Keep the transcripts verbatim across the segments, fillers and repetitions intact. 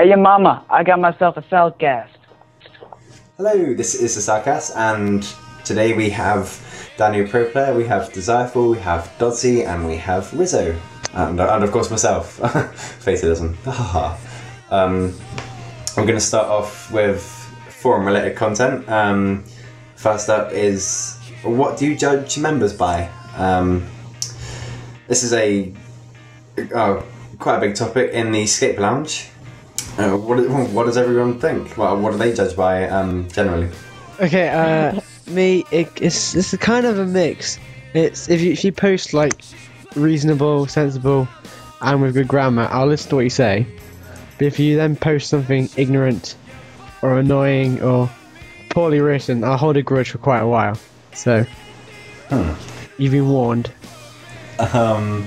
Hey, your mama, I got myself a Saltcast. Hello, this is the Saltcast, and today we have Daniel Pro Player, we have Desireful, we have Dodzy, and we have Rizzo. And, and of course myself, Fatalism. um, I'm going to start off with forum-related content. Um, first up is, what do you judge members by? Um, this is a oh, quite a big topic in the Escape Lounge. Uh, what, what does everyone think? Well, what do they judge by um, generally? Okay, uh, me, it, it's it's a kind of a mix. It's if you if you post like reasonable, sensible, and with good grammar, I'll listen to what you say. But if you then post something ignorant, or annoying, or poorly written, I'll hold a grudge for quite a while. So, hmm. You've been warned. Um,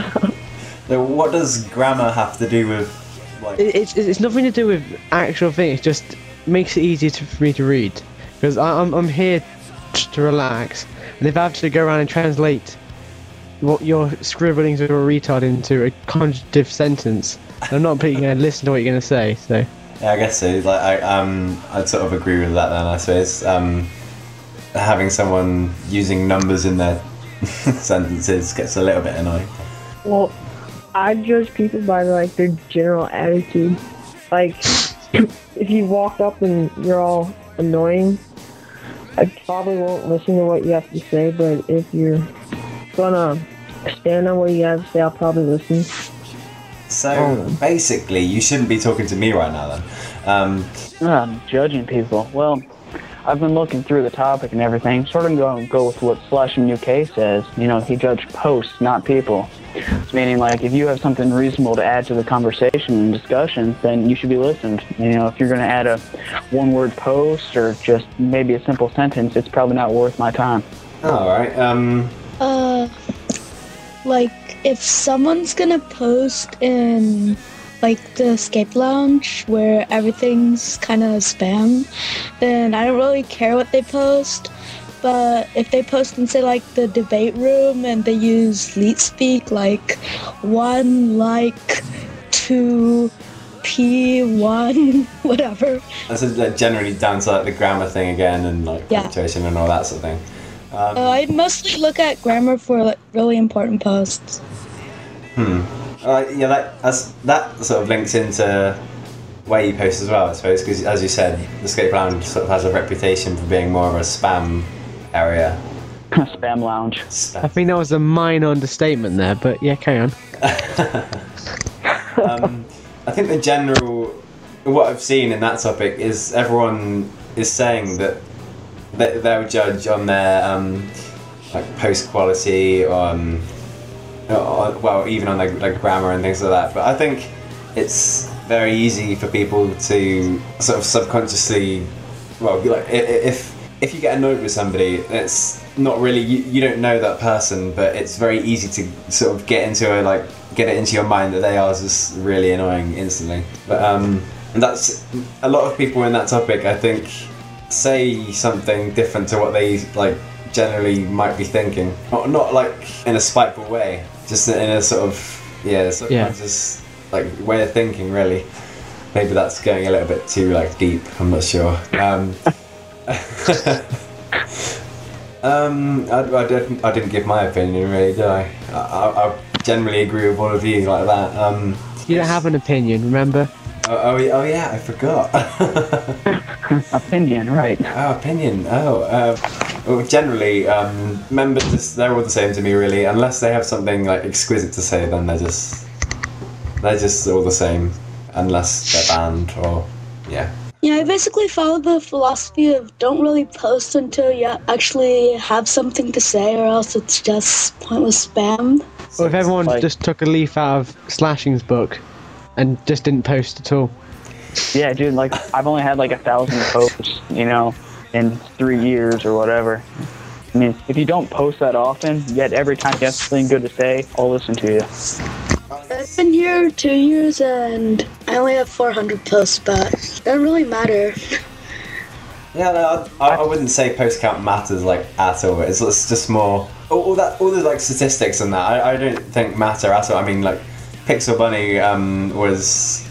so what does grammar have to do with? Like... It, it's it's nothing to do with actual thing. It just makes it easier to, for me to read because I'm I'm here t- to relax, and if I have to go around and translate what your scribblings of a retard into a conjunctive sentence, I'm not going to listen to what you're going to say. So yeah, I guess so. Like I um I'd sort of agree with that then. I suppose um having someone using numbers in their sentences gets a little bit annoying. Well, I judge people by like their general attitude. Like, if you walk up and you're all annoying, I probably won't listen to what you have to say. But if you're gonna stand on what you have to say, I'll probably listen. So Oh. basically, you shouldn't be talking to me right now then. Um, Um, judging people. Well, I've been looking through the topic and everything. Sort of go go with what Slashing U K says. You know, he judged posts, not people. It's meaning like if you have something reasonable to add to the conversation and discussion, then you should be listened. You know, if you're going to add a one-word post or just maybe a simple sentence, it's probably not worth my time. all right. Um, Uh, like if someone's gonna post in like the Escape Lounge where everything's kind of spam, then I don't really care what they post. But if they post in say like the debate room and they use leet speak like one like two p one whatever. that's like, generally down to like the grammar thing again and like Yeah. punctuation and all that sort of thing. Um, Uh, I mostly look at grammar for like really important posts. Hmm. Uh, yeah, that that's, that sort of links into where you post as well, I suppose, because as you said, the Escape Lounge sort of has a reputation for being more of a spam area. Spam lounge. I Spam. think that was a minor understatement there. But yeah, carry on. um, I think the general, what I've seen in that topic is everyone is saying that they, they'll judge on their um, like post quality, on or, well, even on like, like grammar and things like that. But I think it's very easy for people to sort of subconsciously, well, like i- i- if if you get annoyed with somebody, it's not really you, you don't know that person, but it's very easy to sort of get into a like get it into your mind that they are just really annoying instantly. But um, and that's a lot of people in that topic. I think say something different to what they like generally might be thinking, not not like in a spiteful way, just in a sort of yeah, sort Yeah. of just like way of thinking. Really, maybe that's going a little bit too like deep. I'm not sure. Um, um, I, I didn't I didn't give my opinion really, did I? I, I, I generally agree with all of you like that. Um, You don't have an opinion, remember? oh, oh, yeah- oh yeah, I forgot. Opinion, right. Oh, opinion. Oh, uh, well, generally, um, members, just, they're all the same to me, really. Unless they have something like exquisite to say, then they're just they're just all the same. Unless they're banned or yeah. Yeah, I basically follow the philosophy of don't really post until you actually have something to say, or else it's just pointless spam. Or if everyone like- just took a leaf out of Slashing's book and just didn't post at all. Yeah, dude, like, I've only had like a thousand posts, you know, in three years or whatever. I mean, if you don't post that often, yet every time you have something good to say, I'll listen to you. I've been here two years and I only have four hundred posts, but it doesn't really matter. Yeah, no, I, I wouldn't say post count matters like at all. It's, it's just more all, all that, all the like statistics and that. I, I don't think matter at all. I mean, like Pixel Bunny um, was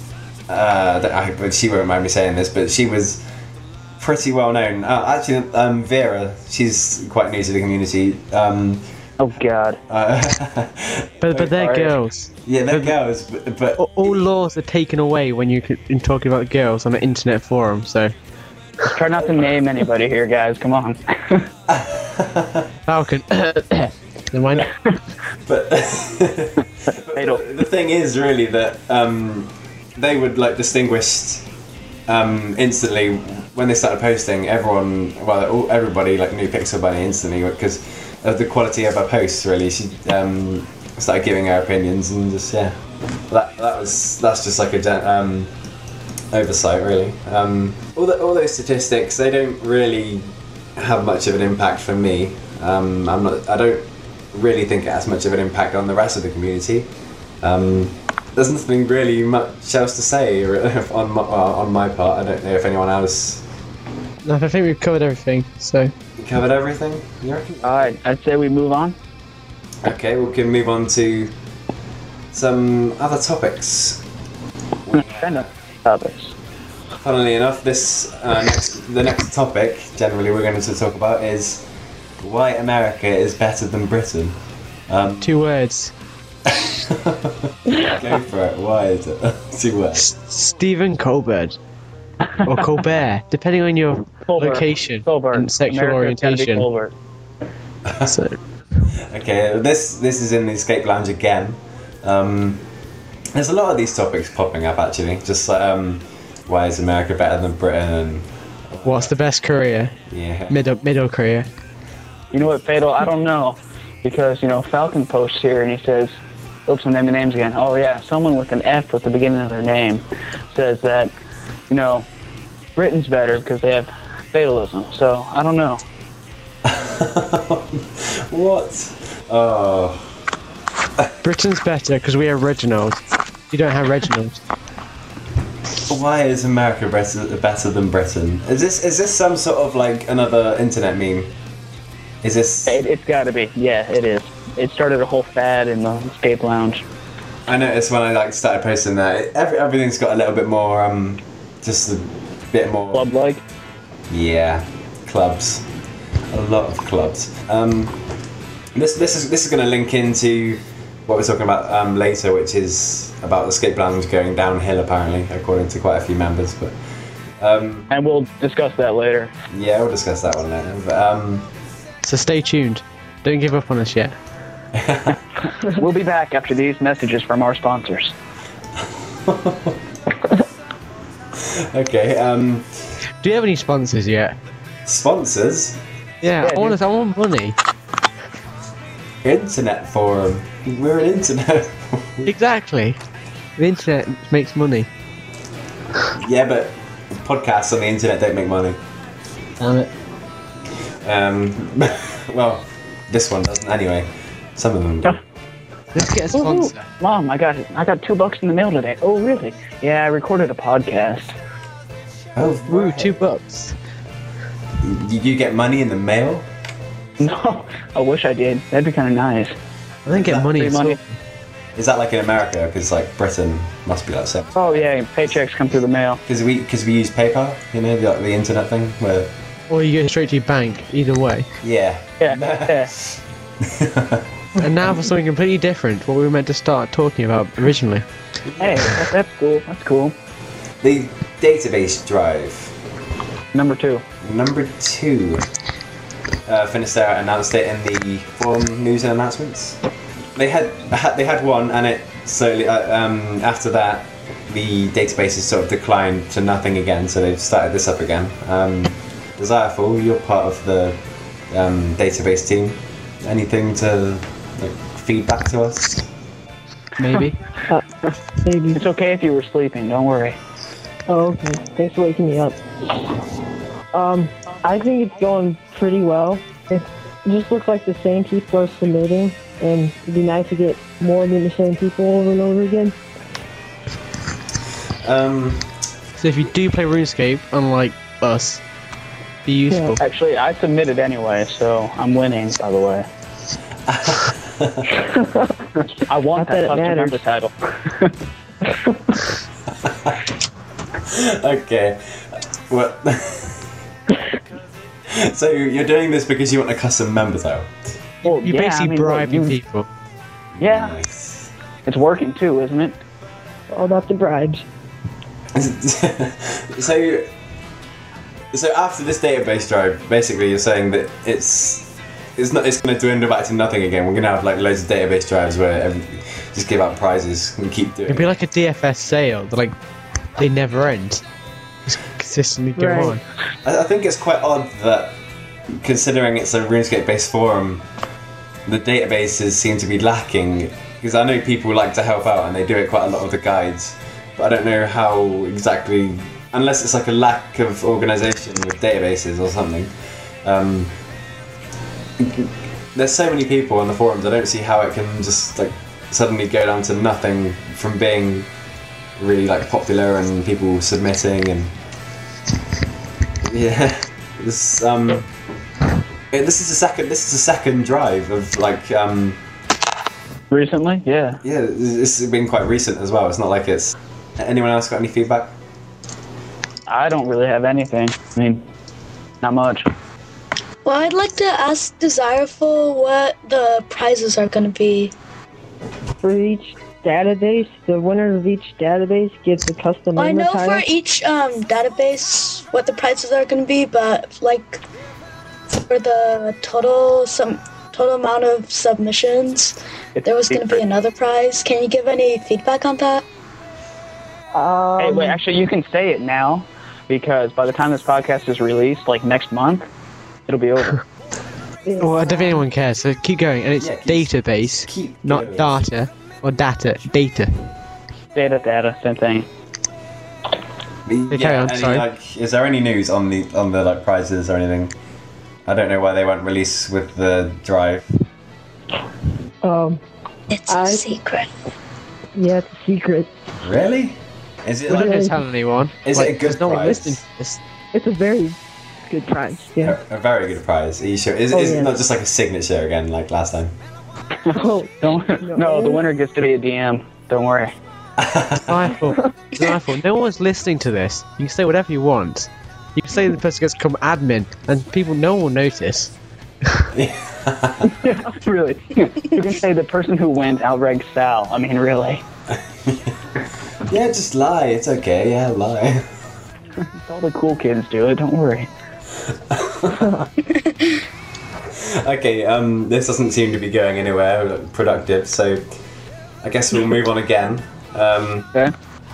uh, that I, but she won't mind me saying this, but she was pretty well known. Uh, actually, um, Vera, she's quite new to the community. Um, Oh God. uh, But but they're Alright. girls. yeah, they're But- girls, but, but All, all laws are taken away when you're in talking about girls on an internet forum. So Let's try not to name anybody here, guys. Come on. Falcon. Never mind. but Fatal. the thing is really that um, they would like distinguish um, instantly when they started posting. Everyone, well, all, everybody like knew Pixel Bunny instantly because of the quality of her posts. Really, she um, started giving her opinions and just yeah, that that was that's just like a gen- um, oversight really. Um, all the, all those statistics, they don't really have much of an impact for me. Um, I'm not. I don't really think it has much of an impact on the rest of the community. Um, there's nothing really much else to say on my, uh, on my part. I don't know if anyone else No, I think we've covered everything. So covered everything. You reckon? All right. I'd say we move on. Okay, we can move on to some other topics. Kind of topics. Funnily enough, this uh, next the next topic generally we're going to talk about is why America is better than Britain. Um, two words. go for it. Why is it? Two words. S- Stephen Colbert or Colbert, depending on your Colbert. location Colbert. and sexual America's gotta be orientation. Colbert. So Okay, this this is in the Escape Lounge again. Um, there's a lot of these topics popping up actually. Just like um, why is America better than Britain? what's the best career? Yeah. Middle middle career. You know what, Fatal? I don't know. Because, you know, Falcon posts here and he says, oops, I'm naming names again. Oh, yeah, someone with an F at the beginning of their name says that, you know, Britain's better because they have fatalism. So, I don't know. What? Oh. Britain's better because we have Reginald. You don't have Reginald. Why is America better, better than Britain? Is this is this some sort of like another internet meme? Is this? It, it's got to be. Yeah, it is. It started a whole fad in the Escape Lounge. I noticed when I like started posting that it, every, everything's got a little bit more, um, just a bit more. Club-like. Yeah, clubs, a lot of clubs. Um, this this is this is going to link into what we're talking about um, later, which is about Escape Lounge going downhill apparently, according to quite a few members. But um, And we'll discuss that later. yeah, we'll discuss that one later. But, um, So stay tuned. Don't give up on us yet. We'll be back after these messages from our sponsors. okay, um, Do you have any sponsors yet? sponsors. Yeah, Yeah, I want I want money. Internet forum. We're an internet. Exactly. The internet makes money. yeah, but podcasts on the internet don't make money. Damn it. Um, well, this one doesn't anyway. Some of them do. Let's get a Ooh, ooh. sponsor. Mom, I got I got two bucks in the mail today. Oh, really? Yeah, I recorded a podcast. Oh, Ooh, right. two bucks. You, you get money in the mail? No, I wish I did. That'd be kind of nice. I don't get money. Free at money. all. Is that like in America? Because like Britain must be like that. Oh yeah, paychecks come through the mail. Because we because we use PayPal, you know, the, like, the internet thing. Where Or you go straight to your bank. Either way. yeah. Yeah, yeah. And now for something completely different. What we were meant to start talking about originally. Hey, that, that's cool. That's cool. The database drive. Number two. Number two. Uh, Finisterra announced it in the forum news and announcements. They had ha- they had one, and it slowly uh, um, after that the databases sort of declined to nothing again. So they've started this up again. Um, Desireful, you're part of the um, database team. Anything to like, feed back to us? Maybe. Maybe. It's okay if you were sleeping. Don't worry. Oh, okay. Thanks for waking me up. Um, I think it's going pretty well. It just looks like the same people are submitting, and it'd be nice to get more than the same people over and over again. Um, So if you do play RuneScape, unlike us, be useful. Actually, I submitted anyway, so I'm winning. By the way, I want Not that that it custom matters. member title. Okay. What? So you're doing this because you want a custom member title? Well, You're yeah, basically I mean, look, bribing you- people. Yeah, Nice. it's working too, isn't it? All about the bribes. so, so after this database drive, basically you're saying that it's it's not it's going to dwindle back to nothing again. We're going to have like loads of database drives where every, just give out prizes and keep doing. It'd be like a D F S sale. They're like they never end. Just consistently go Right. on. I, I think it's quite odd that, considering it's a RuneScape-based forum, the databases seem to be lacking. Because I know people like to help out and they do it quite a lot with the guides, but I don't know how exactly, unless it's like a lack of organisation with databases or something. Um, there's so many people on the forums. I don't see how it can just like suddenly go down to nothing from being really like popular and people submitting and yeah. This um, it- this is the second. This is the second drive of like um. Recently, yeah. Yeah, this has been quite recent as well. It's not like it's. Anyone else got any feedback? I don't really have anything. I mean, not much. Well, I'd like to ask Desireful what the prizes are going to be. For each database, the winner of each database gets a custom Well, I member know title. for each um, database what the prizes are going to be, but like for the total some total amount of submissions, It's there was going to be secret. another prize. Can you give any feedback on that? Um, Hey, wait, actually, you can say it now, because by the time this podcast is released, like next month, it'll be over. Well, I don't think anyone cares. So keep going, and it's Yeah, keep- database, keep not going. data or data. Data. Data, data, same thing. Yeah, carry on, any, sorry. like, is there any news on the on the like prizes or anything? I don't know why they won't release with the drive. um, It's I- a secret. yeah, it's a secret. Really? Is it I'm not like going to tell anyone. Is it a Like, good there's no one prize? listening to this. It's a very good prize. Yeah. a, a very good prize? Are you sure? Is, Oh, is yeah. it not just like a signature again, like last time? Oh, Don't, no, the winner gets to be a D M. Don't worry. Rifle. Rifle. No one's listening to this. You can say whatever you want. You can say the person gets become admin, and people, no one will notice. Yeah, really. You can say the person who wins outranked Sal. I mean, really. Yeah, just lie. It's okay. Yeah, lie. All the cool kids do it. Don't worry. Okay. Um, this doesn't seem to be going anywhere productive, so I guess we'll move on again. Um, Okay.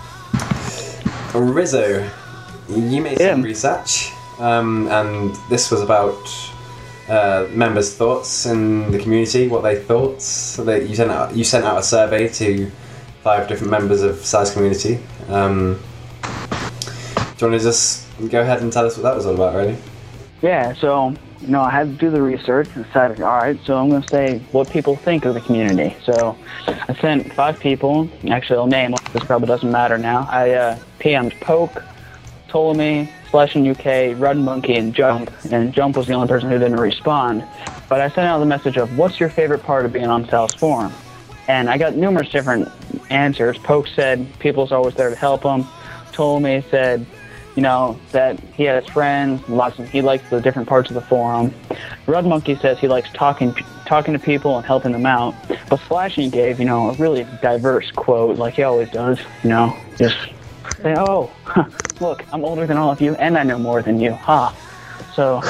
Rizzo, you made some Yeah. research, um, and this was about uh, members' thoughts in the community, what they thought. So that you sent out you sent out a survey to five different members of SARS community. Um, do you want to just go ahead and tell us what that was all about, really? Yeah, so, you know, I had to do the research and decided, all right, so I'm going to say what people think of the community. So I sent five people. Actually, I'll name them. This probably doesn't matter now. I uh, P M'd Poke, Ptolemy, Slash in U K, Rud Monkey, and Jump. And Jump was the only person who didn't respond. But I sent out the message of, what's your favorite part of being on Sal's forum? And I got numerous different answers. Poke said people's always there to help him. Ptolemy said, you know, that he has friends, lots of, he likes the different parts of the forum. Rud Monkey says he likes talking talking to people and helping them out. But Slashy gave, you know, a really diverse quote, like he always does, you know, just say, oh, look, I'm older than all of you, and I know more than you, ha. So,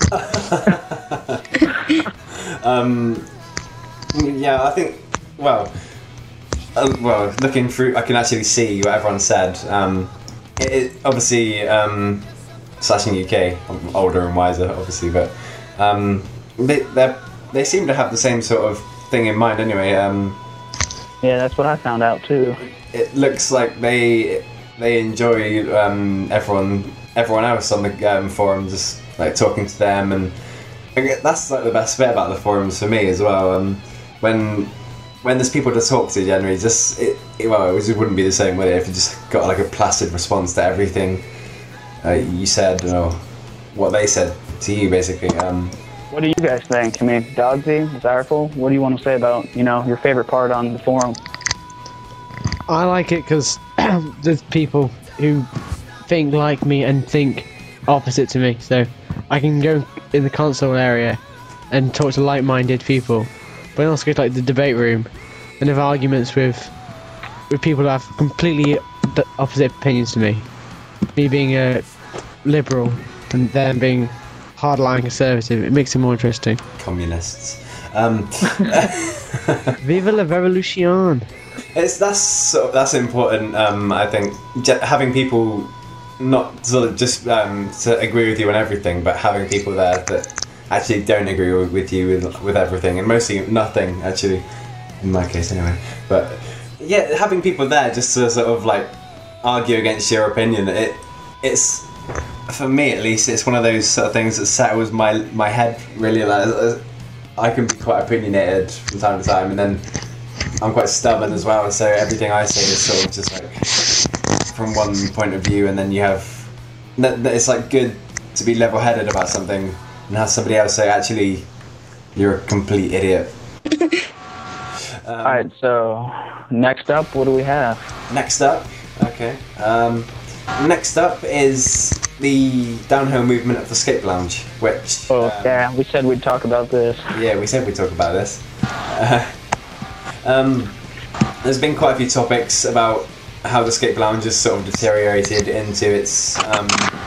Um, yeah, I think. Well, uh, well, looking through, I can actually see what everyone said. Um, it, it obviously um, slashing U K, I'm older and wiser, obviously, but um, they they they seem to have the same sort of thing in mind anyway. Um, yeah, that's what I found out too. it looks like they they enjoy um, everyone everyone else on the um, forum, just like talking to them, and I get- that's like the best bit about the forums for me as well. Um, when when there's people to talk to, generally, just it, it well, it just wouldn't be the same would it if you just got like a placid response to everything uh, you said or what they said to you, basically. Um, What do you guys think? I mean, Dogsy, Zyreful, what do you want to say about, you know, your favorite part on the forum? I like it because there's people who think like me and think opposite to me. So I can go in the console area and talk to like-minded people, but I also go to like the debate room and have arguments with with people who have completely the opposite opinions to me. Me being a liberal and them being hardline conservative, it makes it more interesting. Communists. Um, Viva la revolution! it's that's sort of, that's important. Um, I think J- having people not sort of just um, to agree with you on everything, but having people there that actually don't agree with, with you with, with everything, and mostly nothing actually, in my case anyway. But yeah, having people there just to sort of like argue against your opinion, it it's for me at least, it's one of those sort of things that settles my my head really. Like I can be quite opinionated from time to time, and then I'm quite stubborn as well. So everything I say is sort of just like from one point of view, and then you have that, that it's like good to be level-headed about something and have somebody else say, actually, you're a complete idiot. um, Alright, so next up, what do we have? Next up, okay. Um, next up is the downhill movement of the Skate Lounge, which... Oh, um, yeah, we said we'd talk about this. Yeah, we said we'd talk about this. Uh, um, there's been quite a few topics about how the Skate Lounge has sort of deteriorated into its um,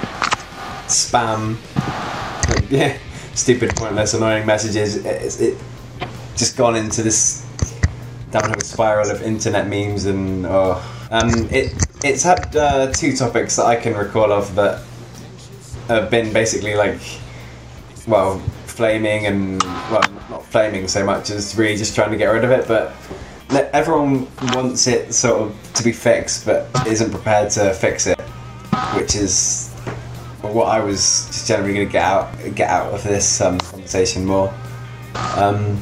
spam, like, yeah, stupid, pointless, annoying messages. It's it just gone into this downhill spiral of internet memes and oh, um, it it's had uh, two topics that I can recall of that have been basically like, well, flaming and well, not flaming so much as really just trying to get rid of it, but everyone wants it sort of to be fixed, but isn't prepared to fix it, which is what I was just generally going to get out get out of this um, conversation more. Um,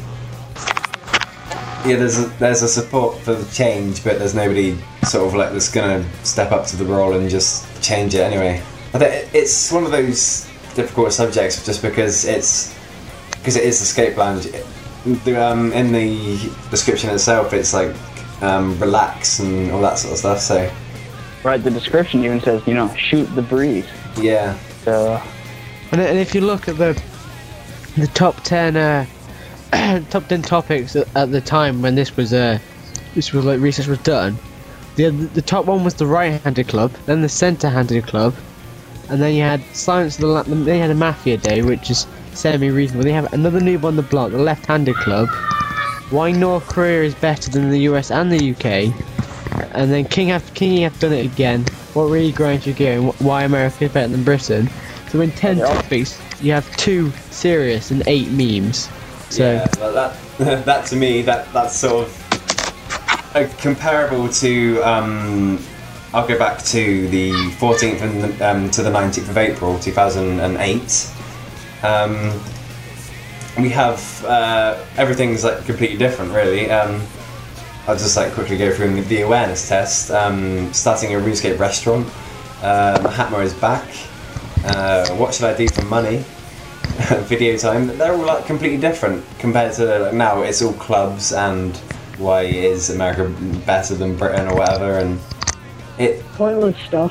yeah, there's a, there's a support for the change, but there's nobody sort of like that's going to step up to the role and just change it anyway. I think it's one of those difficult subjects just because it's because it is the Skate Lounge. The, um, in the description itself, it's like um, relax and all that sort of stuff. So, Right, the description even says, you know, shoot the breeze. yeah, So, And, and if you look at the the top ten uh, top ten topics at, at the time when this was uh this was like research was done, the the top one was the right-handed club, then the centre-handed club, and then you had Silence of the La- then you had a Mafia Day, which is semi-reasonable. They have another noob on the block, the left-handed club. Why North Korea is better than the U S and the U K, and then King have King have done it again. What really grinds your gear? And why America is better than Britain? So in ten Yeah. topics, you have two serious and eight memes. So yeah, but that that to me that that's sort of uh, comparable to. Um, I'll go back to the fourteenth and um, to the nineteenth of April, two thousand eight. Um, we have uh, everything's like completely different, really. Um, I'll just like quickly go through the awareness test. Um, starting a RuneScape restaurant. Uh, Mahatma is back. Uh, what should I do for money? Video time. They're all like completely different compared to like, now. It's all clubs and why is America better than Britain or whatever, and it Pointless stuff.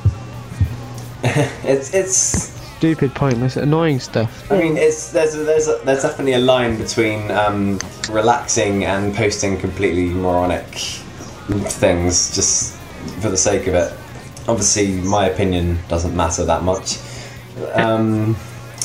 it's it's. stupid, pointless, annoying stuff. I mean, it's there's a, there's a, there's definitely a line between um, relaxing and posting completely moronic things just for the sake of it. Obviously, my opinion doesn't matter that much. Um,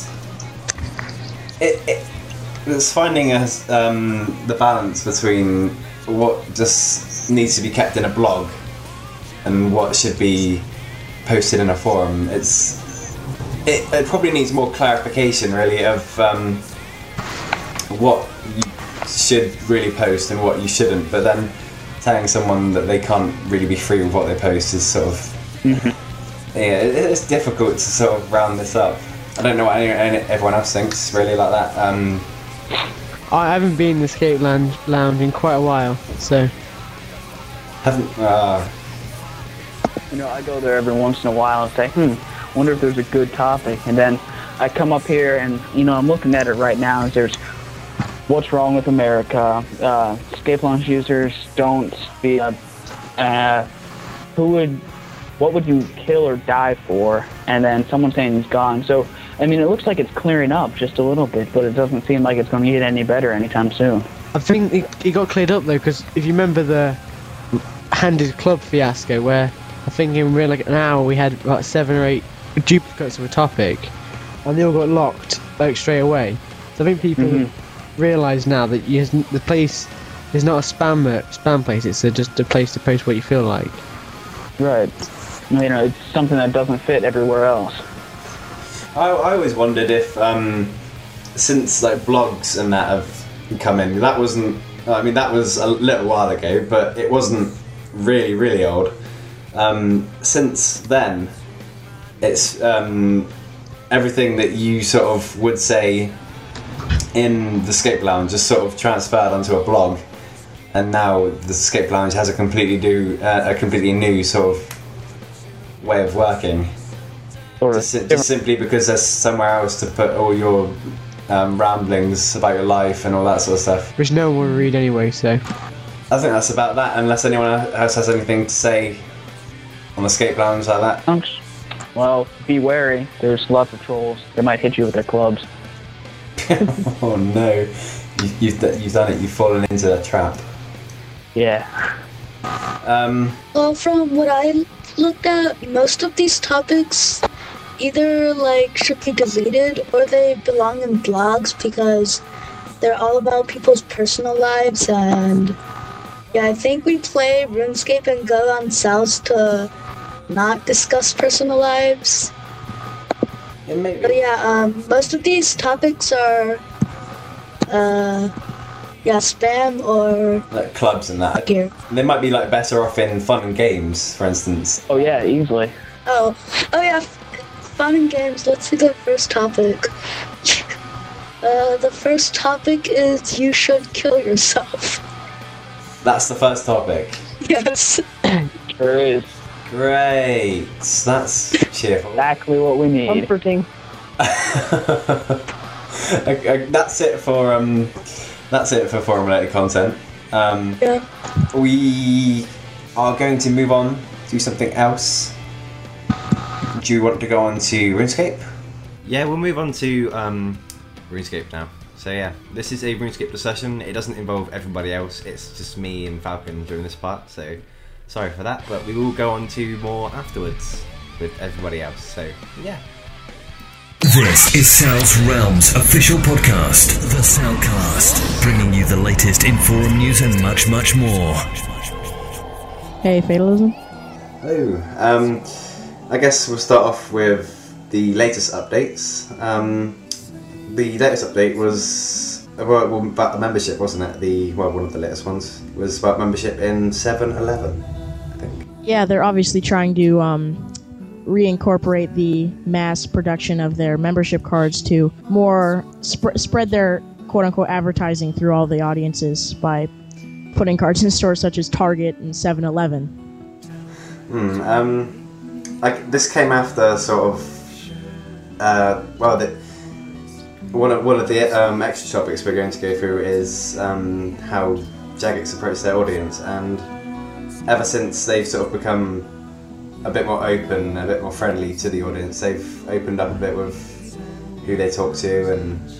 it, it it's finding a, um, the balance between what just needs to be kept in a blog and what should be posted in a forum. It's It, it probably needs more clarification, really, of um, what you should really post and what you shouldn't. But then telling someone that they can't really be free with what they post is sort of yeah, it, it's difficult to sort of round this up. I don't know what any, any, everyone else thinks really like that. Um, I haven't been in the Skate Lounge, lounge in quite a while, so haven't uh, you know, I go there every once in a while and say, hmm, wonder if there's a good topic. And then I come up here and, you know, I'm looking at it right now. And there's what's wrong with America? Uh, Skate Lounge users don't be, uh, uh, who would what would you kill or die for? And then someone saying he's gone. So, I mean, it looks like it's clearing up just a little bit, but it doesn't seem like it's going to get any better anytime soon. I think it, it got cleared up though, because if you remember the handed club fiasco, where I think in real like an hour we had about seven or eight duplicates of a topic, and they all got locked like straight away. So I think people mm-hmm. realise now that you, the place is not a spam uh, spam place; it's a, just a place to post what you feel like. Right. You know, it's something that doesn't fit everywhere else. I, I always wondered if, um, since like blogs and that have come in, that wasn't. I mean, that was a little while ago, but it wasn't really, really old. Um, since then, it's um, everything that you sort of would say in the Escape Lounge just sort of transferred onto a blog, and now the Escape Lounge has a completely new, uh, a completely new sort of way of working. Sort of. Just, just simply because there's somewhere else to put all your um, ramblings about your life and all that sort of stuff. Which no one will read anyway, so. I think that's about that, unless anyone else has anything to say on the Escape Lounge like that. Well, be wary. There's lots of trolls. They might hit you with their clubs. Oh no, you, you've, you've done it, you've fallen into a trap. Yeah. Um, Well, from what I looked at, most of these topics either like should be deleted or they belong in blogs because they're all about people's personal lives. And yeah, I think we play RuneScape and go on South to not discuss personal lives. yeah, maybe. But yeah, um, most of these topics are uh, yeah, spam or Like clubs and that. gear. They might be like better off in fun and games, for instance. Oh yeah, easily. Oh, oh yeah, fun and games. Let's see the first topic. Uh, the first topic is you should kill yourself. That's the first topic. Yes. Sure is. Great, that's cheerful. Exactly what we need. Comforting. Okay, that's it for um, that's it for forum-related content. Um, Yeah. we are going to move on to something else. Do you want to go on to RuneScape? Yeah, we'll move on to um, RuneScape now. So yeah, this is a RuneScape discussion. It doesn't involve everybody else. It's just me and Falcon during this part. So sorry for that, but we will go on to more afterwards with everybody else. So yeah. This is Sal's Realms official podcast, The Salcast, bringing you the latest in forum news and much, much more. Hey, Fatalism. Hello. Um, I guess we'll start off with the latest updates. Um, the latest update was well, about the membership, wasn't it? The well, one of the latest ones was about membership in seven eleven, I think. Yeah, they're obviously trying to um, reincorporate the mass production of their membership cards to more sp- spread their quote-unquote advertising through all the audiences by putting cards in stores such as Target and seven eleven. Hmm. Um, like this came after sort of uh, well, the, one of one of the um, extra topics we're going to go through is um, how Jagex approach their audience, and ever since they've sort of become a bit more open, a bit more friendly to the audience, they've opened up a bit with who they talk to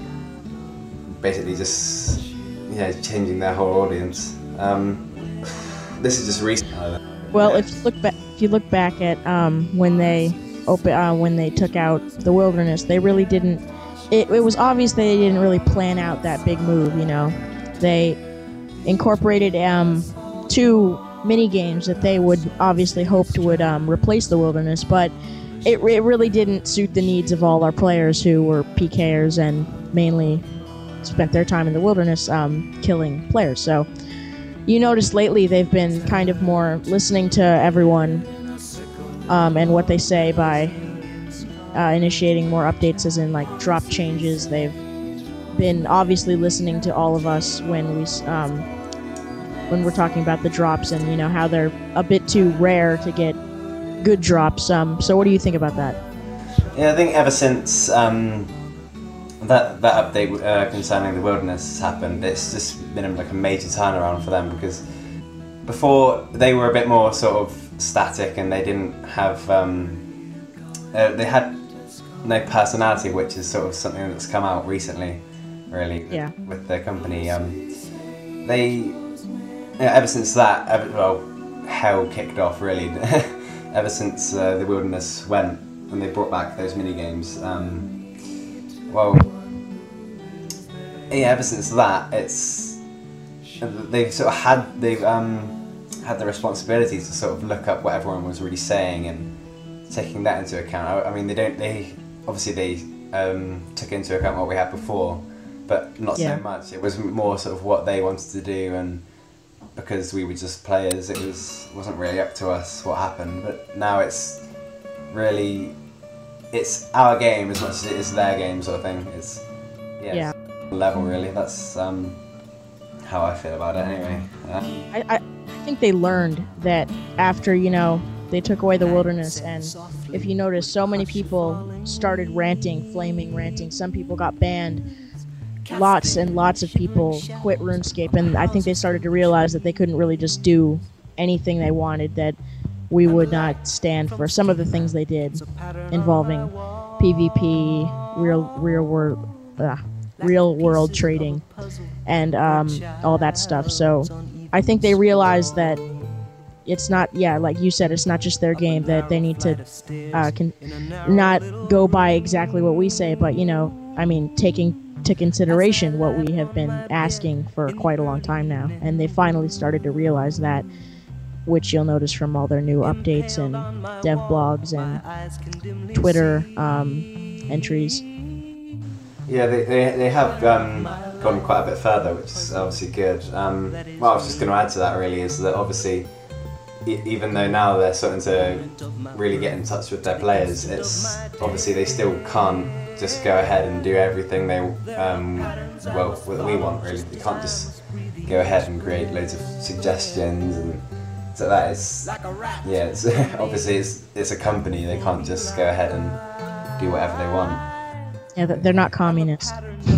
and basically just yeah changing their whole audience. Um, this is just recent. Well, if you look back, if you look back at um, when they open, uh, when they took out the Wilderness, they really didn't. It, it was obvious they didn't really plan out that big move. You know, they incorporated um, two mini games that they would obviously hoped would um, replace the Wilderness, but it, it really didn't suit the needs of all our players who were P Kers and mainly spent their time in the Wilderness um, killing players. So you notice lately they've been kind of more listening to everyone um, and what they say by uh, initiating more updates, as in like drop changes. They've been obviously listening to all of us when we um, when we're talking about the drops and you know how they're a bit too rare to get good drops. Um, so what do you think about that? Yeah, I think ever since um, that that update uh, concerning the Wilderness happened, it's just been like a major turnaround for them, because before they were a bit more sort of static, and they didn't have um, uh, they had no personality, which is sort of something that's come out recently, really, Yeah. with, with their company. Um, they yeah, ever since that, ever, well, hell kicked off really. Ever since uh, the Wilderness went and they brought back those mini games. Um, well, yeah, ever since that, it's they've sort of had they've um, had the responsibility to sort of look up what everyone was really saying and taking that into account. I, I mean, they don't. They obviously they um, took into account what we had before, but not Yeah. so much. It was more sort of what they wanted to do, and because we were just players, it was wasn't really up to us what happened. But now it's really it's our game as much as it is their game, sort of thing. It's yeah, Yeah. It's level really. That's um, how I feel about it anyway. Um, I, I I think they learned that after, you know, they took away the Wilderness, and if you notice, so many people started ranting, flaming ranting. Some people got banned. Lots and lots of people quit RuneScape, and I think they started to realize that they couldn't really just do anything they wanted, that we would not stand for some of the things they did involving PvP, real real world uh, real world trading, and um, all that stuff. So I think they realized that it's not, yeah, like you said, it's not just their game, that they need to uh, can not go by exactly what we say, but, you know, I mean, taking to consideration what we have been asking for quite a long time now, and they finally started to realize that, which you'll notice from all their new updates and dev blogs and Twitter um, entries. Yeah, they, they, they have um, gone quite a bit further, which is obviously good. Um, what I was just going to add to that really is that obviously, e- even though now they're starting to really get in touch with their players, it's obviously they still can't just go ahead and do everything they um, well what we want really. You can't just go ahead and create loads of suggestions and so that is yeah. It's obviously it's it's a company. They can't just go ahead and do whatever they want. Yeah, th- they're not communists.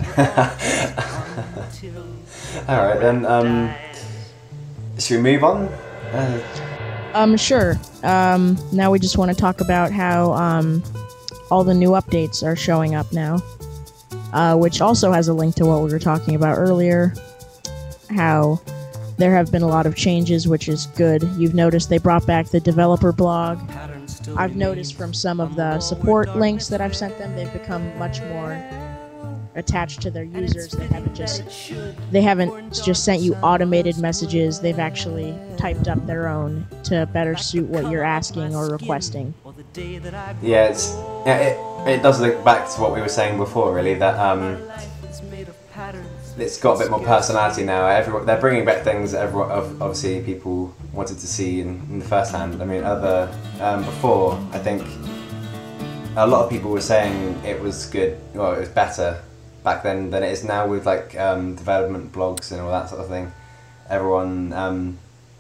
All right then. Um, should we move on? Uh, Um, sure. Um, now we just want to talk about how um, all the new updates are showing up now, uh, which also has a link to what we were talking about earlier. How there have been a lot of changes, which is good. You've noticed they brought back the developer blog. I've noticed from some of the support links that I've sent them, they've become much more attached to their users. They haven't just they haven't just sent you automated messages. They've actually typed up their own to better suit what you're asking or requesting. yeah, it's yeah, it, it does look back to what we were saying before, really. That um, it's got a bit more personality now. Everyone, they're bringing back things that everyone, obviously people wanted to see in, in the first hand. I mean, other um, before, I think a lot of people were saying it was good, well, it was better back then than it is now with like um, development blogs and all that sort of thing. Everyone, um,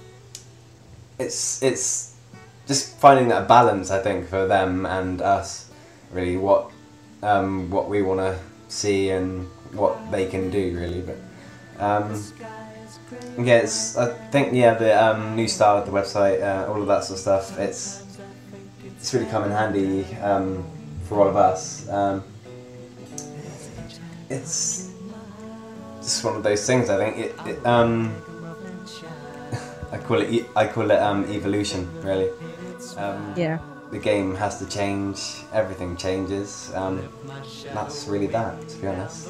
it's it's just finding that balance, I think, for them and us, really, what um, what we want to see and what they can do, really. But um, yeah, it's, I think yeah the um, new style of the website, uh, all of that sort of stuff. It's it's really come in handy um, for all of us. Um, it's just one of those things. I think it. it um, I call it. I call it um, evolution. Really. Um, Yeah. The game has to change. Everything changes. Um, that's really that, to be honest.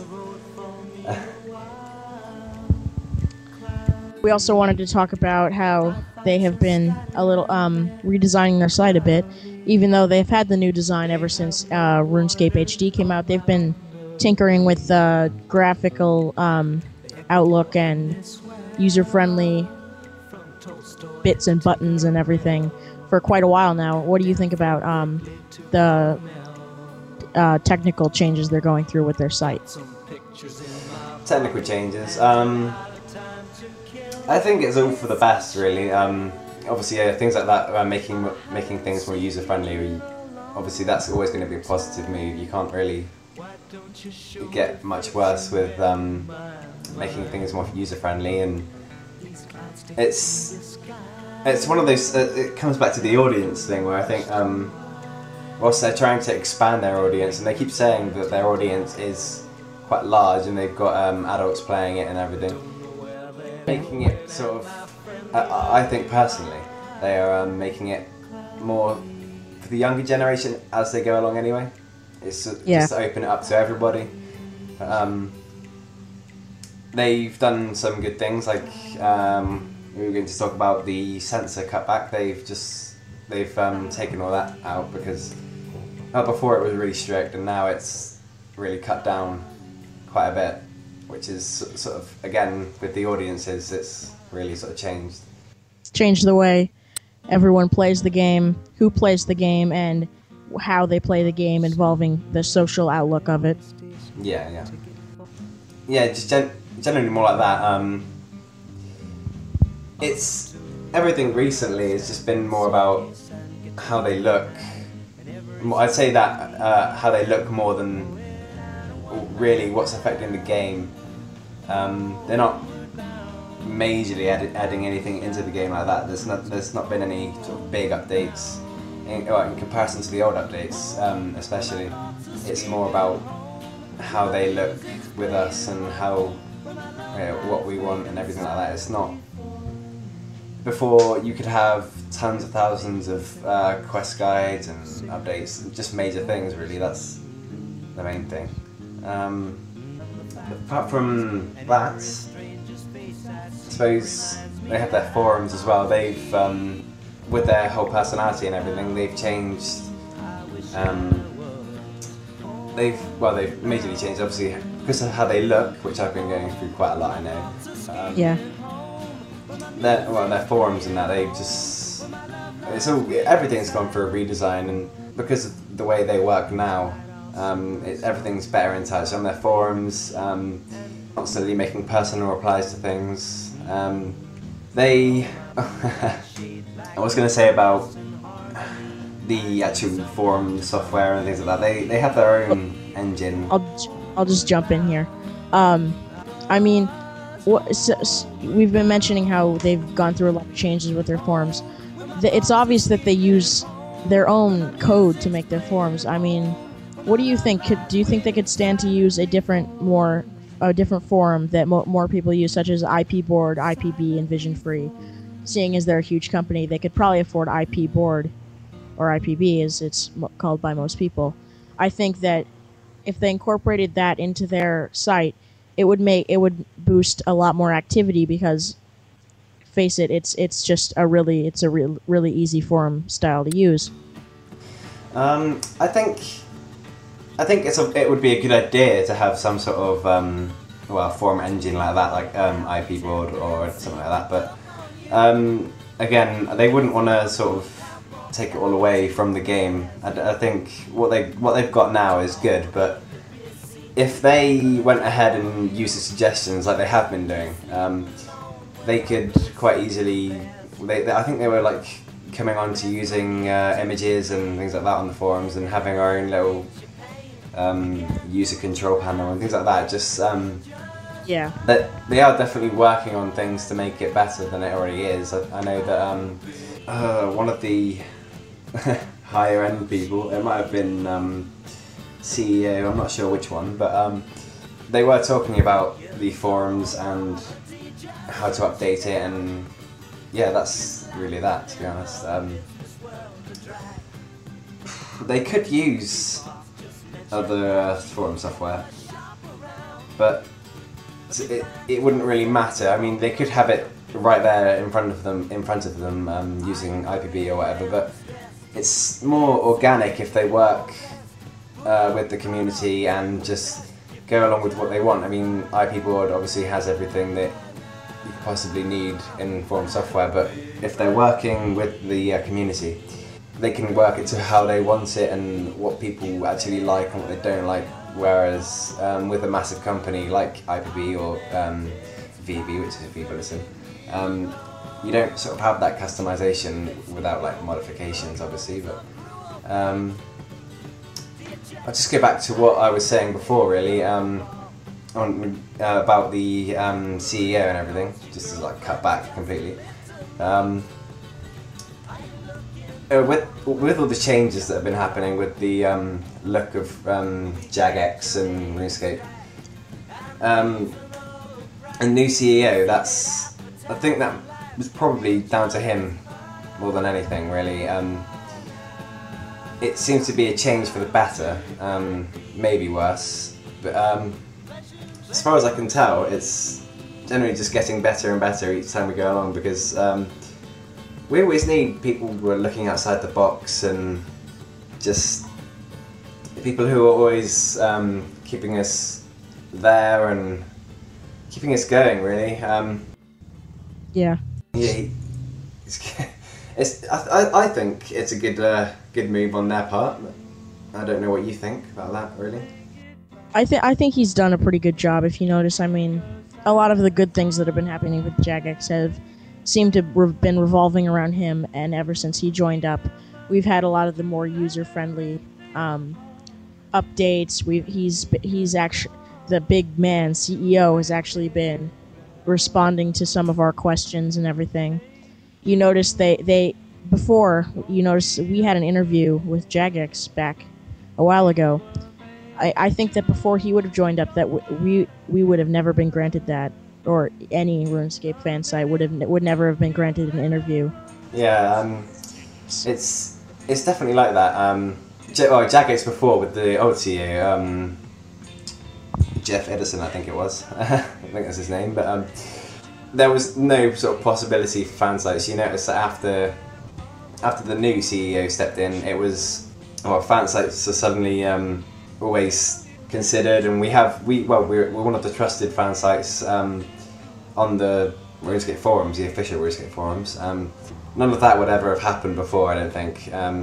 We also wanted to talk about how they have been a little um, redesigning their site a bit. Even though they've had the new design ever since uh, RuneScape H D came out, they've been tinkering with the graphical um, outlook and user-friendly bits and buttons and everything for quite a while now. What do you think about um, the uh, technical changes they're going through with their site? Technical changes. Um, I think it's all for the best, really. Um, obviously, yeah, things like that, uh, making making things more user friendly. Obviously, that's always going to be a positive move. You can't really get much worse with um, making things more user friendly, and it's it's one of those. Uh, it comes back to the audience thing where I think, um, whilst they're trying to expand their audience, and they keep saying that their audience is quite large and they've got um, adults playing it and everything, making it sort of. Uh, I think personally, they are um, making it more for the younger generation as they go along. Anyway, it's just, Yeah. just to open it up to everybody. Um, they've done some good things, like um, we were going to talk about the censor cutback. They've just they've um, taken all that out because uh, before it was really strict, and now it's really cut down quite a bit, which is so- sort of again with the audiences, it's really sort of changed. It's changed the way everyone plays the game, who plays the game, and how they play the game, involving the social outlook of it. Yeah, yeah, yeah. Just gen- generally more like that. Um, it's everything recently has just been more about how they look. I'd say that uh, how they look more than really what's affecting the game. Um, they're not majorly add- adding anything into the game like that. There's not there's not been any sort of big updates in, well, in comparison to the old updates, um, especially. It's more about how they look with us and how you know, what we want and everything like that. It's not. Before you could have tons of thousands of uh, quest guides and updates, and just major things really. That's the main thing. Um, apart from that, I suppose they have their forums as well. They've, um, with their whole personality and everything, they've changed. Um, they've well, they've majorly changed, obviously, because of how they look, which I've been going through quite a lot. I know. Um, Yeah. Their, well, their forums and that, they just it's all everything's gone for a redesign, and because of the way they work now, um, it, everything's better in touch on their forums. Um, constantly making personal replies to things. Um, they, I was going to say about the actual forum software and things like that. They they have their own engine. I'll I'll just jump in here. Um, I mean, what, so, so we've been mentioning how they've gone through a lot of changes with their forums. The, it's obvious that they use their own code to make their forums. I mean, what do you think? Could, do you think they could stand to use a different, more a different forum that mo- more people use, such as I P Board, I P B, and Vision Free? Seeing as they're a huge company, they could probably afford I P Board, or I P B as it's mo- called by most people. I think that if they incorporated that into their site, it would make it would boost a lot more activity, because face it, it's it's just a really it's a real really easy forum style to use. Um, I think I think it's a, it would be a good idea to have some sort of um, well forum engine like that, like um, I P Board or something like that. But um, again, they wouldn't want to sort of take it all away from the game. I, I think what they what they've got now is good, but if they went ahead and used the suggestions like they have been doing, um, they could quite easily. They, they, I think they were like coming on to using uh, images and things like that on the forums, and having our own little um, user control panel and things like that. Just um, Yeah. that they are definitely working on things to make it better than it already is. I, I know that um, uh, one of the higher end people, it might have been um, C E O, I'm not sure which one, but um, they were talking about the forums and how to update it, and yeah, that's really that, to be honest. Um, they could use other uh, forum software, but it, it wouldn't really matter. I mean, they could have it right there in front of them, in front of them, um, using I P B or whatever. But it's more organic if they work uh, with the community and just go along with what they want. I mean, I P Board obviously has everything that you could possibly need in forum software, but if they're working with the uh, community, they can work it to how they want it and what people actually like and what they don't like. Whereas um, with a massive company like I P B or um, V B, which is vBulletin, um, you don't sort of have that customization without like modifications, obviously. But um, I'll just go back to what I was saying before, really, um, on uh, about the um, C E O and everything, just to like cut back completely. Um, uh, with with all the changes that have been happening with the um, look of um, Jagex and RuneScape, um, and new C E O, that's I think that was probably down to him more than anything, really. Um, it seems to be a change for the better, um, maybe worse, but um, as far as I can tell, it's generally just getting better and better each time we go along, because um, we always need people who are looking outside the box and just people who are always um, keeping us there and keeping us going, really. Um, Yeah. yeah, it's, it's, I, I think it's a good uh, good move on their part. I don't know what you think about that, really. I think I think he's done a pretty good job. If you notice, I mean, a lot of the good things that have been happening with Jagex have seemed to have been revolving around him. And ever since he joined up, we've had a lot of the more user-friendly um, updates. We've he's he's actually the big man C E O has actually been responding to some of our questions and everything. You notice they they before you notice we had an interview with Jagex back a while ago. I, I think that before he would have joined up, that w- we we would have never been granted that, or any RuneScape fan site would have would never have been granted an interview. Yeah, um, it's it's definitely like that. Um, J- oh, Jagex before with the old C E O, um, Jeff Edison, I think it was. I think that's his name. But um, there was no sort of possibility for fan sites. You notice that after after the new C E O stepped in, it was well, fan sites are suddenly um, always considered, and we have we well we're, we're one of the trusted fan sites um, on the RuneScape forums, the official RuneScape forums. Um, none of that would ever have happened before, I don't think. Um,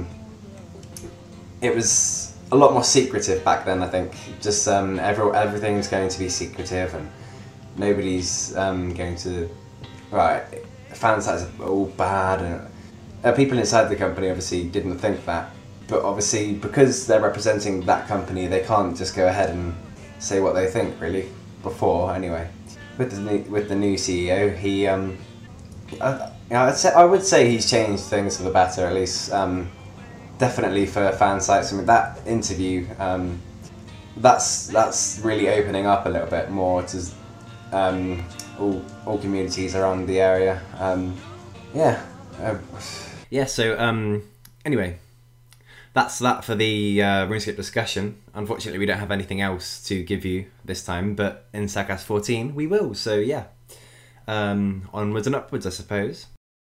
it was a lot more secretive back then, I think. Just um, every, everything's going to be secretive, and nobody's um, going to. Right, fan sites are all bad, and uh, people inside the company obviously didn't think that. But obviously, because they're representing that company, they can't just go ahead and say what they think, really. Before, anyway. With the new, with the new C E O, he, um, I, you know, I'd say, I would say he's changed things for the better, at least. Um, definitely for fan sites. I mean, that interview, um, that's that's really opening up a little bit more to um, all all communities around the area. Um, yeah. Uh, yeah. So um, anyway. That's that for the uh, RuneScape discussion. Unfortunately, we don't have anything else to give you this time, but in SACAS fourteen, we will. So, yeah. Um, onwards and upwards, I suppose.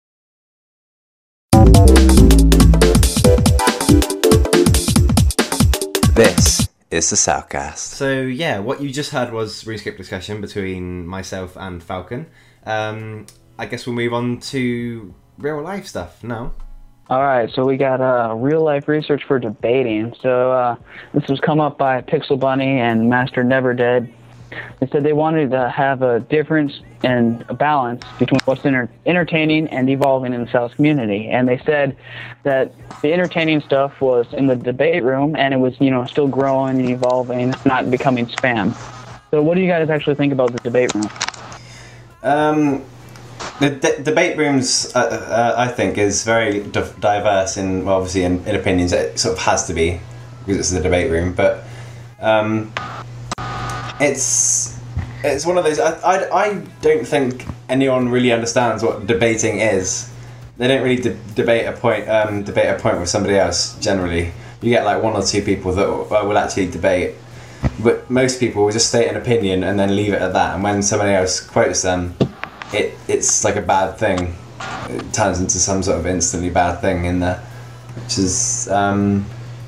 This is the SACAS. So, yeah, what you just heard was RuneScape discussion between myself and Falcon. Um, I guess we'll move on to real-life stuff now. All right, so we got uh, real-life research for debating. So uh, this was come up by Pixel Bunny and Master Never Dead. They said they wanted to have a difference and a balance between what's enter- entertaining and evolving in the South community. And they said that the entertaining stuff was in the debate room, and it was, you know, still growing and evolving, not becoming spam. So what do you guys actually think about the debate room? Um... The de- debate rooms, uh, uh, I think, is very d- diverse in, well, obviously, in, in opinions. It sort of has to be, because it's the debate room. But um, it's it's one of those. I, I, I don't think anyone really understands what debating is. They don't really de- debate a point um, debate a point with somebody else. Generally, you get like one or two people that will, will actually debate, but most people will just state an opinion and then leave it at that. And when somebody else quotes them, It it's like a bad thing. It turns into some sort of instantly bad thing in there, which is um,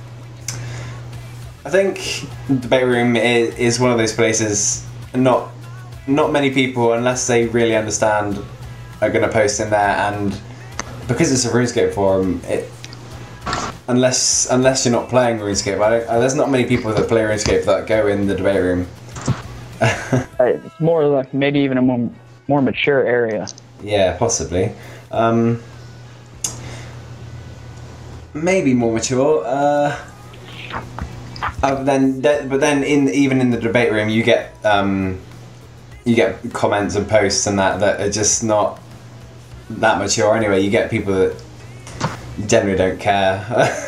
I think the debate room is, is one of those places. Not not many people, unless they really understand, are going to post in there, and because it's a RuneScape forum, it unless unless you're not playing RuneScape, I don't, uh, there's not many people that play RuneScape that go in the debate room. It's more like maybe even a more more mature area. Yeah, possibly. Um, maybe more mature. Uh, uh, then, but then, in even in the debate room, you get um, you get comments and posts and that that are just not that mature. Anyway, you get people that generally don't care.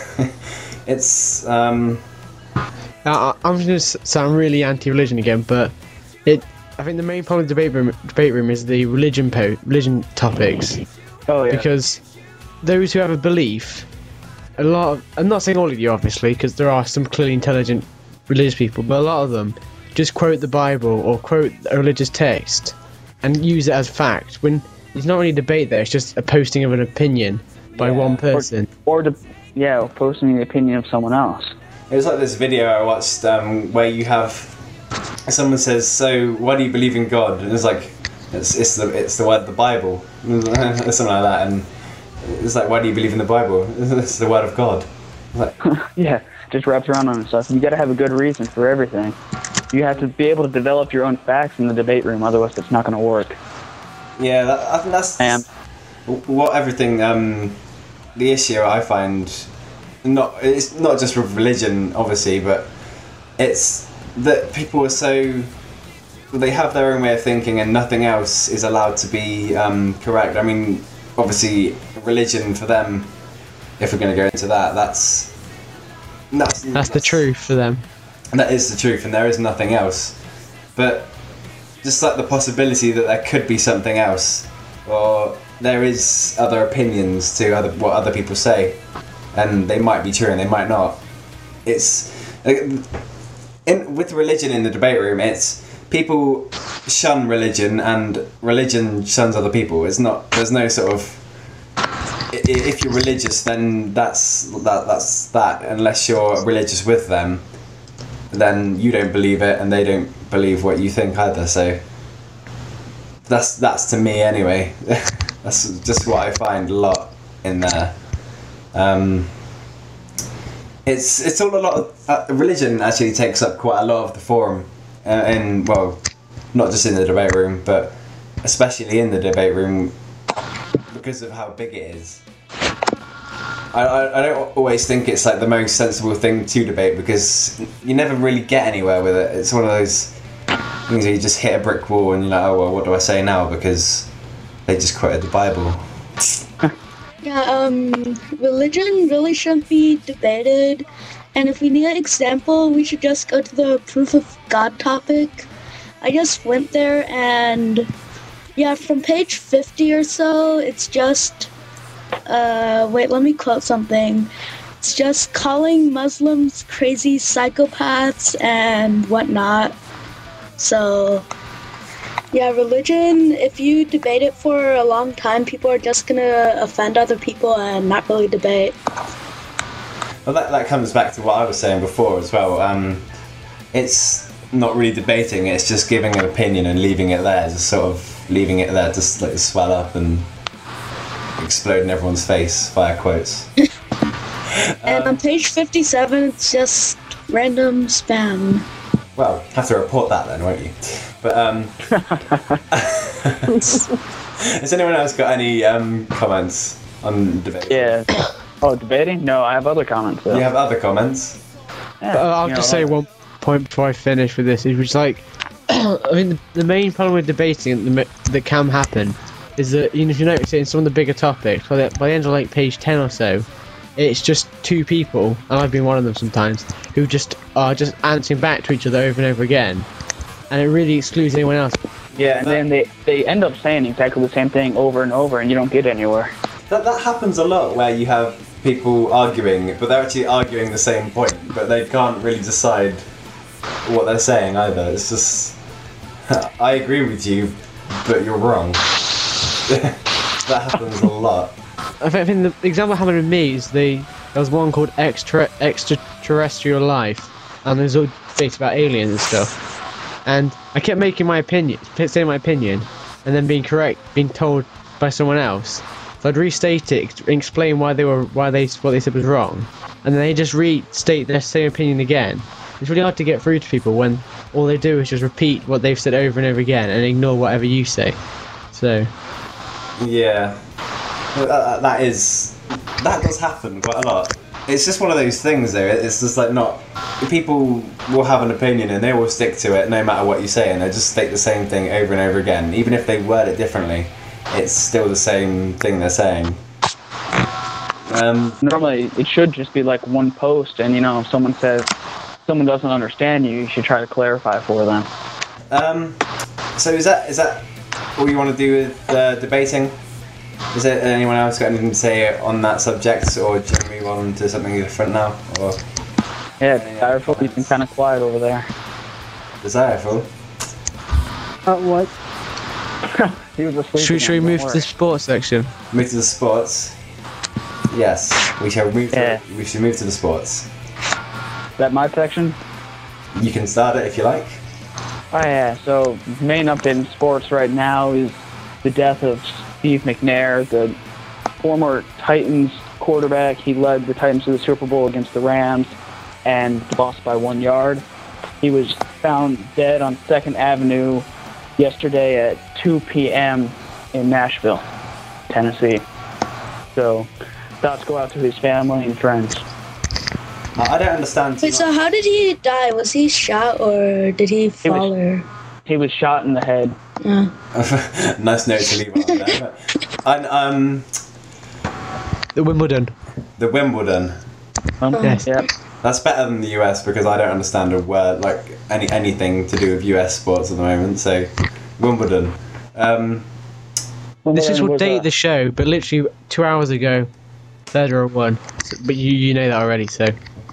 It's um, Now, I- I'm going to sound really anti-religion again, but it. I think the main problem with debate room, debate room is the religion po- religion topics, Oh yeah. because those who have a belief, a lot of, I'm not saying all of you obviously, because there are some clearly intelligent religious people, but a lot of them just quote the Bible or quote a religious text and use it as fact, when it's not really debate there, it's just a posting of an opinion by Yeah. one person. or to, yeah, or posting the opinion of someone else. it was like this video I watched um, where you have someone says, "So why do you believe in God?" And it's like, it's it's the it's the word the Bible, something like that, and it's like, "Why do you believe in the Bible?" It's the word of God. Like, Yeah, just wraps around on itself. You got to have a good reason for everything. You have to be able to develop your own facts in the debate room, otherwise it's not going to work. yeah, that, I think that's And what everything. Um, the issue I find, not it's not just with religion, obviously, but it's that people are so they have their own way of thinking, and nothing else is allowed to be um, correct. I mean, obviously, religion for them, if we're going to go into that, that's that's That's the truth for them. that is the truth, and there is nothing else. But just like the possibility that there could be something else, or there is other opinions to other what other people say, and they might be true and they might not. It's like, in with religion in the debate room, it's people shun religion and religion shuns other people. It's not. There's no sort of. i- If you're religious, then that's that. That's that. Unless you're religious with them, then you don't believe it, and they don't believe what you think either. So that's that's to me anyway. That's just what I find a lot in there. Um, it's it's all a lot of uh, religion actually takes up quite a lot of the forum, uh, in well, not just in the debate room, but especially in the debate room because of how big it is. I, I, I don't always think it's like the most sensible thing to debate, because you never really get anywhere with it. It's one of those things where you just hit a brick wall and you're like, oh well, what do I say now, because they just quoted the Bible. Yeah, um, religion really shouldn't be debated. And if we need an example, we should just go to the proof of God topic. I just went there and, yeah, from page fifty or so, it's just, uh, wait, let me quote something. It's just calling Muslims crazy psychopaths and whatnot. So, yeah, religion, if you debate it for a long time, people are just gonna offend other people and not really debate. Well, that, that comes back to what I was saying before as well. Um, it's not really debating, it's just giving an opinion and leaving it there, just sort of leaving it there, just let it swell up and explode in everyone's face via quotes. And on page fifty-seven, it's just random spam. Well, have to report that then, won't you? But um, has anyone else got any um, comments on debate? yeah. Oh, debating? No, I have other comments though. You have other comments? Yeah, But uh, I'll you just know, say one point before I finish with this, is which like, I mean, the, the main problem with debating that, ma- that can happen is that, you know, if you notice it in some of the bigger topics, by the, by the end of like page ten or so, it's just two people, and I've been one of them sometimes, who just are just answering back to each other over and over again, and it really excludes anyone else. Yeah, and then they, they end up saying exactly the same thing over and over, and you don't get anywhere. That, that happens a lot, where you have people arguing, but they're actually arguing the same point, but they can't really decide what they're saying either. It's just, I agree with you, but you're wrong. That happens a lot. I think, I think the example that happened with me is the there was one called extra extraterrestrial life, and there's all debates about aliens and stuff. And I kept making my opinion, saying my opinion, and then being correct, being told by someone else. So I'd restate it, explain why they were why they what they said was wrong, and then they just restate their same opinion again. It's really hard to get through to people when all they do is just repeat what they've said over and over again and ignore whatever you say. So. Yeah, that, that is that does happen quite a lot. It's just one of those things, though. It's just like not people will have an opinion and they will stick to it no matter what you say, and they just state the same thing over and over again, even if they word it differently. It's still the same thing they're saying. Um, Normally, it should just be like one post, and you know, if someone says someone doesn't understand you, you should try to clarify for them. um, so is that is that all you want to do with uh, debating? Is there anyone else got anything to say on that subject, or do you move on to something different now? Or Yeah, Direful, you've been kind of quiet over there. Desireful? Uh, what? He was asleep. Should, should we again, move don't to the sports section? Move to the sports. Yes, we shall move. Yeah. To, we should move to the sports. worry. Is that my section? You can start it if you like. Oh yeah, so main update in sports right now is the death of Steve McNair, the former Titans quarterback. He led the Titans to the Super Bowl against the Rams and lost by one yard. He was found dead on second Avenue yesterday at two p.m. in Nashville, Tennessee. So thoughts go out to his family and friends. Uh, I don't understand. too Wait, so much. how did he die? Was he shot or did he fall or? He was shot in the head. Yeah. Nice note to leave on there. But, and, um, The Wimbledon. the Wimbledon. Um, Yes. Yep. That's better than the U S because I don't understand a word like any anything to do with U S sports at the moment. So, Wimbledon. Um, This is Wimbledon what was, date uh, the show, but literally two hours ago, Federer won. So- But you you know that already, so.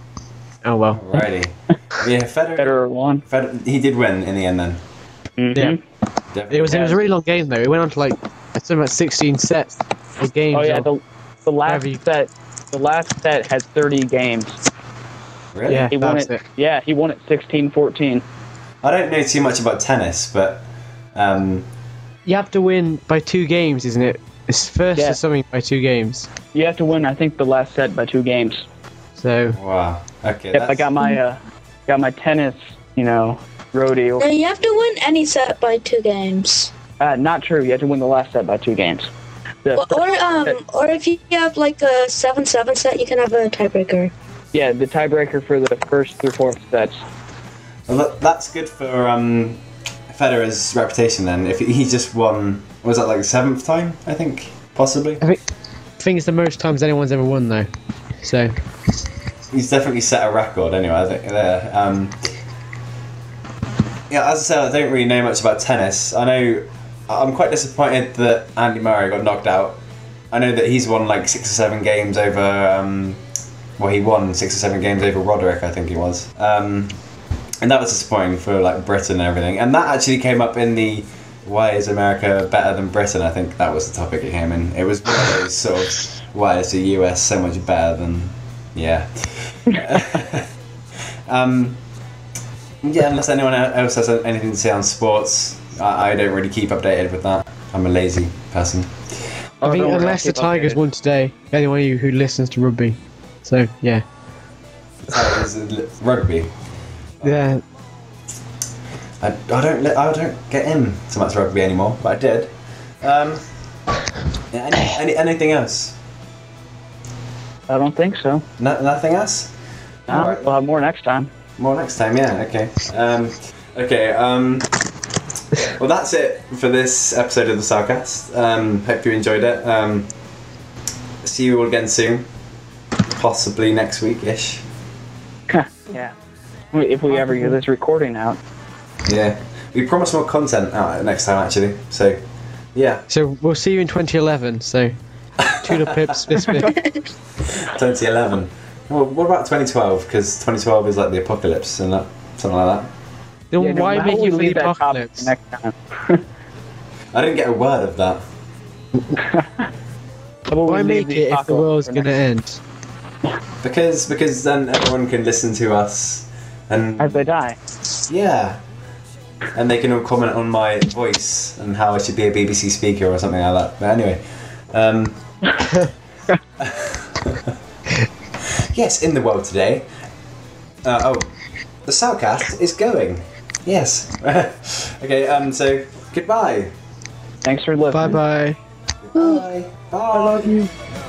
Oh well. alrighty. Yeah, Federer. Federer won. Federer. He did win in the end then. Mhm. Yeah. Definitely. It was it was a really long game though. It went on to like something like sixteen sets of games. Oh yeah, of- the, the last Whatever you- set, the last set had thirty games. Really? Yeah. He won That's it, it. Yeah, he won it sixteen fourteen. I don't know too much about tennis, but um, You have to win by two games, isn't it? It's first Yeah. or something by two games. You have to win, I think, the last set by two games. So wow. Okay. Yep, I that's- got my uh, got my tennis, you know, roadie. No, you have to win any set by two games. Uh, not true. You have to win the last set by two games. The Or, or um, or if you have like a seven seven set, you can have a tiebreaker. yeah, the tiebreaker for the first through fourth sets. Well, that- that's good for um, Federer's reputation then. If he just won, was that like the seventh time? I think possibly. I think I think it's the most times anyone's ever won though. So He's definitely set a record anyway. I think there. Um, yeah, as I said, I don't really know much about tennis. I know I'm quite disappointed that Andy Murray got knocked out. I know that he's won like six or seven games over. Um, well, he won six or seven games over Roderick, I think he was. Um, and that was disappointing for like Britain and everything. And that actually came up in the "Why is America better than Britain?" I think that was the topic it came in. It was one of those sort of why is the U S so much better than yeah. um, yeah, unless anyone else has anything to say on sports, I, I don't really keep updated with that. I'm a lazy person. I Oh, think don't worry, unless the I'll keep Tigers updated. won today, anyone of you who listens to rugby. So yeah. That is rugby. Yeah. I, I don't li- I don't get in so much rugby anymore, but I did. Um, yeah, any, any, anything else? I don't think so. No, nothing else? No, Alright. we'll have more next time. More next time, yeah, okay. Um, okay, um, well that's it for this episode of the Soundcast. Um, hope you enjoyed it. Um, see you all again soon. Possibly next week-ish. Yeah. If we ever get this recording out. Yeah. We promise more content out next time actually, so yeah. So we'll see you in twenty eleven. So toodle pips, bis bit. twenty eleven. Well, what about twenty twelve? Because twenty twelve is like the apocalypse and that, something like that. Then Yeah, no, why how make will you we for the leave that topic apocalypse? next time? I didn't get a word of that. How about we Why leave make the it if the apocalypse world's for gonna next- end? Because because then everyone can listen to us and As they die. yeah. And they can all comment on my voice and how I should be a B B C speaker or something like that. But anyway. Um, yes, in the world today. Uh, oh, the Soundcast is going. Yes. Okay, um, so goodbye. Thanks for listening. Bye bye. Bye. Bye. I love you.